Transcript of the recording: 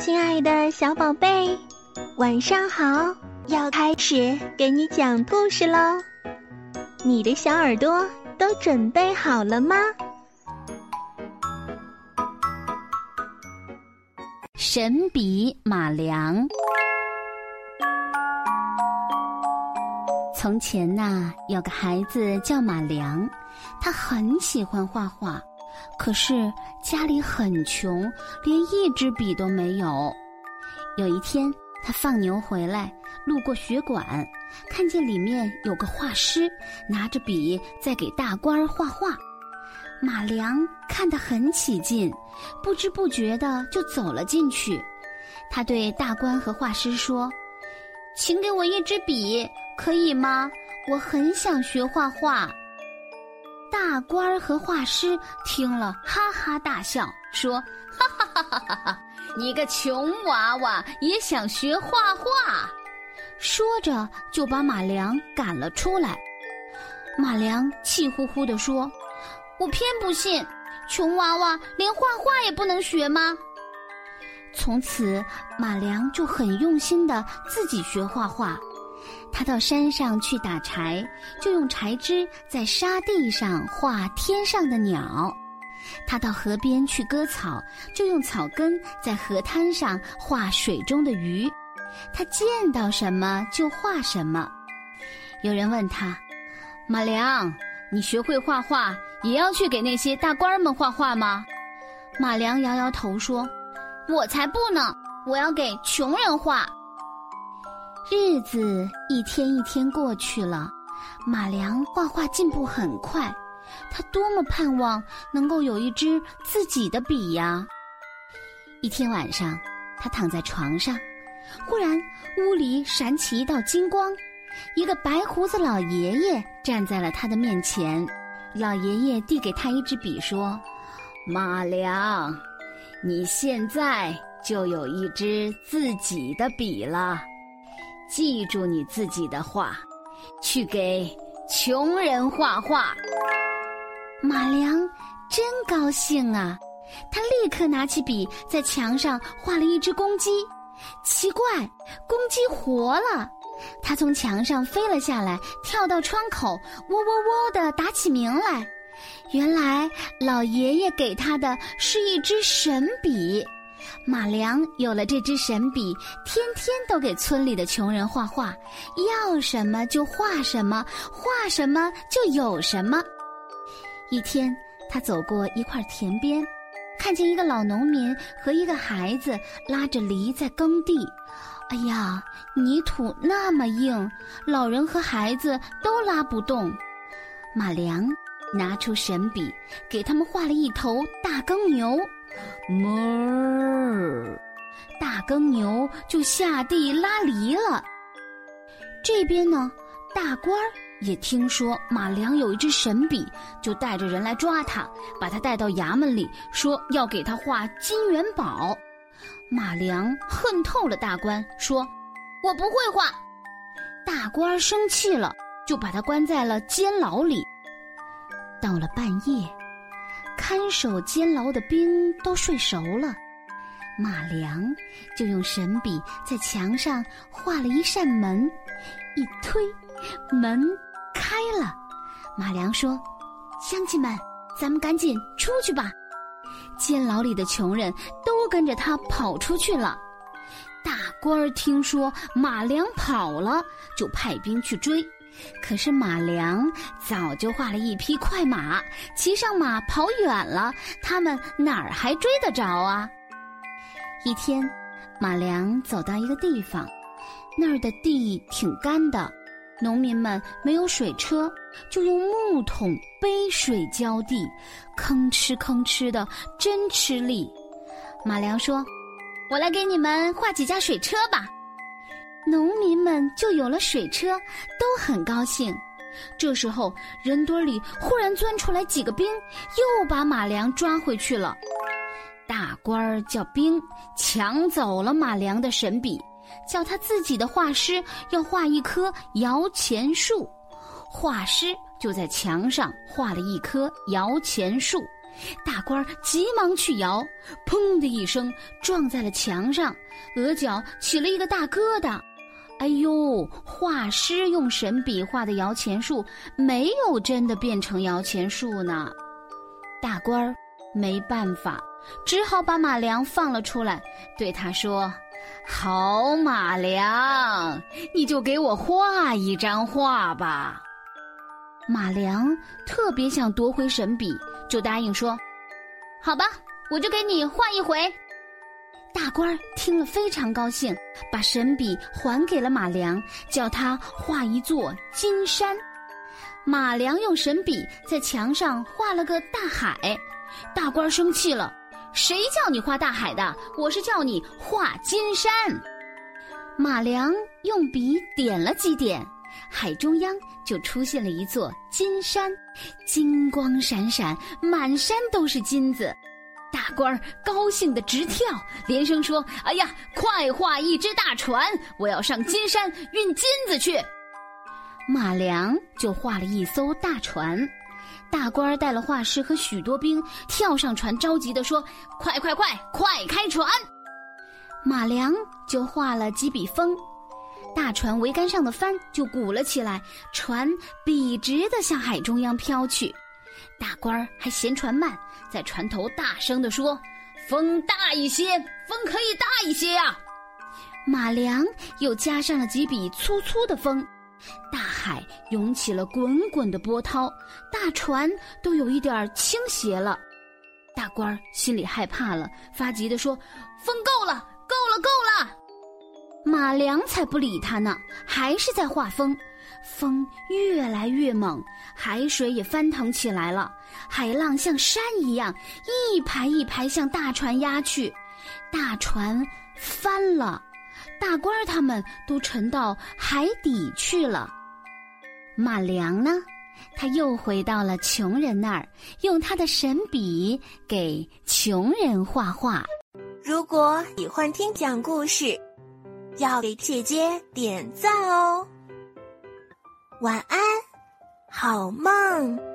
亲爱的小宝贝，晚上好，要开始给你讲故事喽。你的小耳朵都准备好了吗？ 神笔马良。从前呐，有个孩子叫马良，他很喜欢画画，可是家里很穷，连一支笔都没有。有一天，他放牛回来，路过学馆，看见里面有个画师拿着笔在给大官画画。马良看得很起劲，不知不觉的就走了进去。他对大官和画师说：“请给我一支笔，可以吗？我很想学画画。”大官和画师听了哈哈大笑，说：“哈哈哈哈哈哈，你个穷娃娃也想学画画？”说着就把马良赶了出来。马良气呼呼地说：“我偏不信，穷娃娃连画画也不能学吗？”从此，马良就很用心地自己学画画。他到山上去打柴，就用柴枝在沙地上画天上的鸟；他到河边去割草，就用草根在河滩上画水中的鱼。他见到什么就画什么。有人问他：“马良，你学会画画，也要去给那些大官们画画吗？”马良摇摇头说：“我才不呢，我要给穷人画。”日子一天一天过去了，马良画画进步很快，他多么盼望能够有一支自己的笔呀！一天晚上，他躺在床上，忽然屋里闪起一道金光，一个白胡子老爷爷站在了他的面前。老爷爷递给他一支笔说：“马良，你现在就有一支自己的笔了。记住你自己的话，去给穷人画画。”马良真高兴啊，他立刻拿起笔在墙上画了一只公鸡。奇怪，公鸡活了，它从墙上飞了下来，跳到窗口，喔喔喔地打起鸣来。原来老爷爷给他的是一支神笔。马良有了这支神笔，天天都给村里的穷人画画，要什么就画什么，画什么就有什么。一天，他走过一块田边，看见一个老农民和一个孩子拉着犁在耕地。哎呀，泥土那么硬，老人和孩子都拉不动。马良拿出神笔，给他们画了一头大耕牛。哞，大耕牛就下地拉犁了。这边呢，大官也听说马良有一支神笔，就带着人来抓他，把他带到衙门里，说要给他画金元宝。马良恨透了大官，说：“我不会画。”大官生气了，就把他关在了监牢里。到了半夜，看守监牢的兵都睡熟了，马良就用神笔在墙上画了一扇门，一推，门开了。马良说：“乡亲们，咱们赶紧出去吧。”监牢里的穷人都跟着他跑出去了。大官听说马良跑了，就派兵去追。可是马良早就画了一匹快马，骑上马跑远了，他们哪儿还追得着啊？一天，马良走到一个地方，那儿的地挺干的，农民们没有水车，就用木桶背水浇地，吭哧吭哧的，真吃力。马良说：“我来给你们画几架水车吧。”农民们就有了水车，都很高兴。这时候，人堆里忽然钻出来几个兵，又把马良抓回去了。大官叫兵抢走了马良的神笔，叫他自己的画师要画一棵摇钱树。画师就在墙上画了一棵摇钱树， 大官急忙去摇，砰的一声撞在了墙上，额角起了一个大疙瘩。哎呦，画师用神笔画的摇钱树没有真的变成摇钱树呢。大官儿没办法，只好把马良放了出来，对他说：好马良，你就给我画一张画吧。马良特别想夺回神笔，就答应说：好吧，我就给你画一回。大官听了非常高兴，把神笔还给了马良，叫他画一座金山。马良用神笔在墙上画了个大海。大官生气了：谁叫你画大海的？我是叫你画金山。马良用笔点了几点，海中央就出现了一座金山，金光闪闪，满山都是金子。大官高兴得直跳，连声说：哎呀，快画一只大船，我要上金山运金子去。马良就画了一艘大船，大官带了画师和许多兵跳上船，着急地说：快开船。马良就画了几笔风，大船桅杆上的帆就鼓了起来，船笔直地向海中央飘去。大官还嫌船慢，在船头大声地说：风大一些，风可以大一些呀。马良又加上了几笔粗粗的风，大海涌起了滚滚的波涛，大船都有一点倾斜了。大官心里害怕了，发急地说：风够了。马良才不理他呢，还是在画风。风越来越猛，海水也翻腾起来了，海浪像山一样一排一排向大船压去。大船翻了，大官他们都沉到海底去了。马良呢，他又回到了穷人那儿，用他的神笔给穷人画画。 如果喜欢听讲故事，要给姐姐点赞哦。晚安，好梦。